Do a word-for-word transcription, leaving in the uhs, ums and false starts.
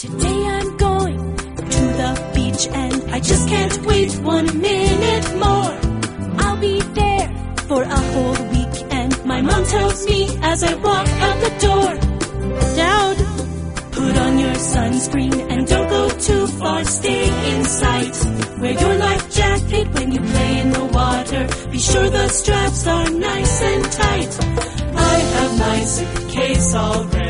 Today I'm going to the beach and I just can't wait one minute more. I'll be there for a whole week and my mom tells me as I walk out the door, Dad, put on your sunscreen and don't go too far, stay in sight. Wear your life jacket when you play in the water, be sure the straps are nice and tight. I have my suitcase all ready.